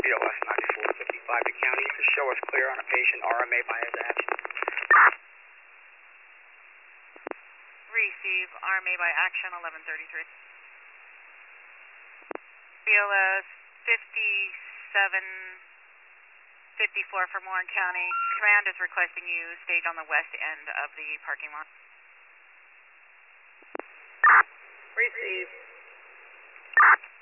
BLS 9455 to county. You can show us clear on a patient RMA by his action. Receive RMA by action 1133. BLS 5754 from Warren County. Command is requesting you stage on the west end of the parking lot. Receive.